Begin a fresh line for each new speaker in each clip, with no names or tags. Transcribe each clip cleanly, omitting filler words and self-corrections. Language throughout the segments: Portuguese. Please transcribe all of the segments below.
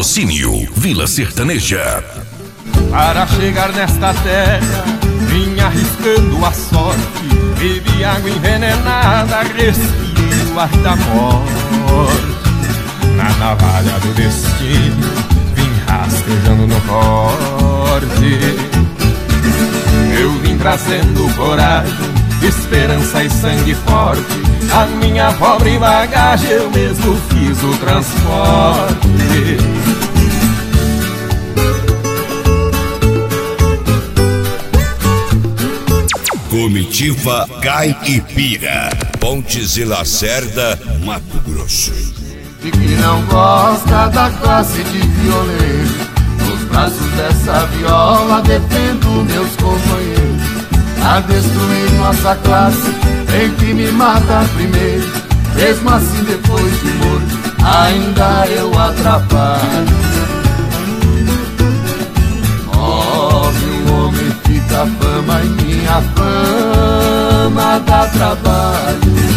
Patrocínio Vila Sertaneja.
Para chegar nesta terra, vim arriscando a sorte. Bebi água envenenada, respirei o ar da morte. Na navalha do destino, vim rastejando no corte. Eu vim trazendo coragem, esperança e sangue forte. A minha pobre bagagem eu mesmo fiz o transporte.
Comitiva Caipira, Pontes e Lacerda, Mato Grosso.
E que não gosta da classe de violeiro, nos braços dessa viola defendo meus companheiros. A destruir nossa classe, tem que me matar primeiro. Mesmo assim depois de morto, ainda eu atrapalho. Óbvio, homem fica fama e minha fama dá trabalho.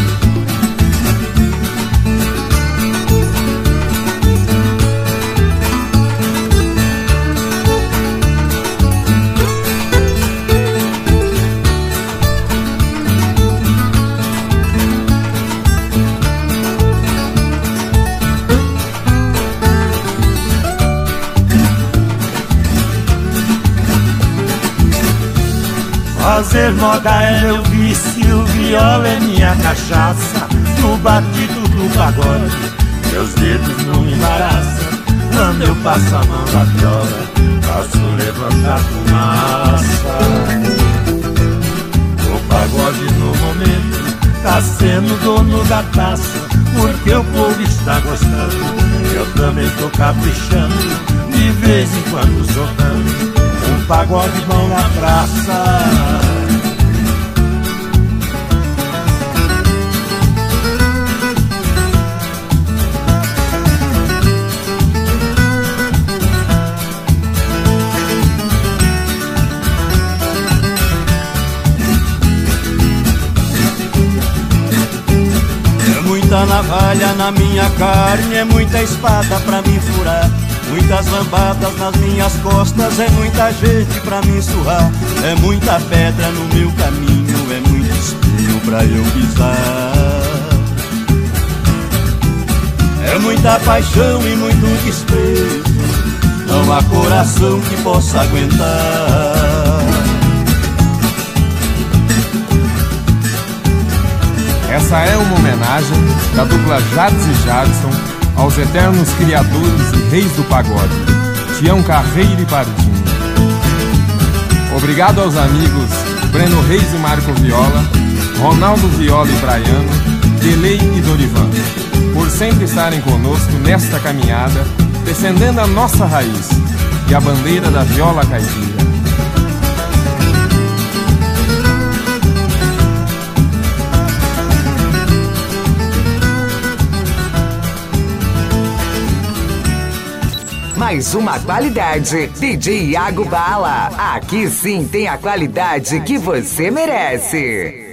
Fazer moda é meu vício, viola é minha cachaça. No batido do pagode, meus dedos não embaraçam. Quando eu passo a mão na viola, faço levantar fumaça. O pagode no momento tá sendo dono da taça, porque o povo está gostando. Eu também tô caprichando, de vez em quando soltando um pagode bom na praça. É muita navalha na minha carne, é muita espada pra me furar. Muitas lambadas nas minhas costas, é muita gente pra me surrar. É muita pedra no meu caminho, é muito espinho pra eu pisar. É muita paixão e muito desprezo, não há coração que possa aguentar.
Essa é uma homenagem da dupla Jades e Jadson aos eternos criadores e reis do pagode, Tião Carreiro e Pardinho. Obrigado aos amigos Breno Reis e Marco Viola, Ronaldo Viola e Braiano, Delei e Dorivan, por sempre estarem conosco nesta caminhada, defendendo a nossa raiz e a bandeira da viola caipira.
Mais uma qualidade, DJ Iago Bala. Aqui sim tem a qualidade que você merece.